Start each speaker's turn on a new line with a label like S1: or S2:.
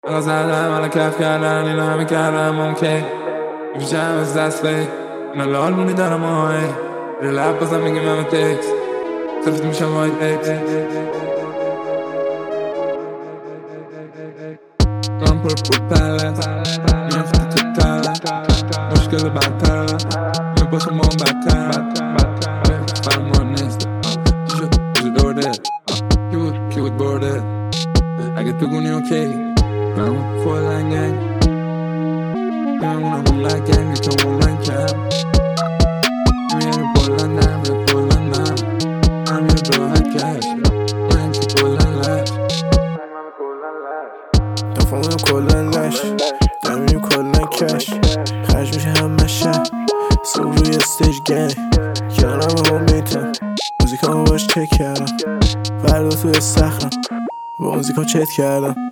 S1: الان زدم الان کف کردن اینا همه کردم اوکی میشم از دست بی اینا لال مونی دارم آهی رو لب بازم میگیم همه تکس سفت میشم وای تکس دارم پر پلت میرفتی تو تلت مشکل بدتر من باشم با هم بدتر فرمان نیست چی دورده کی بود برده اگه تو گونی اوکی من کلن گنگ بمونم اون لگنگی تو اون من کم میره بلندم به بلندم همین راحت کش من که کلن لش
S2: دفعه کلن لش دمیم کلن کش خرج میشه همه شب صبح روی استیج گنگ کنارم هم میتم موزیکامو باش چک کردم فردا توی استخرم با موزیکام چت کردم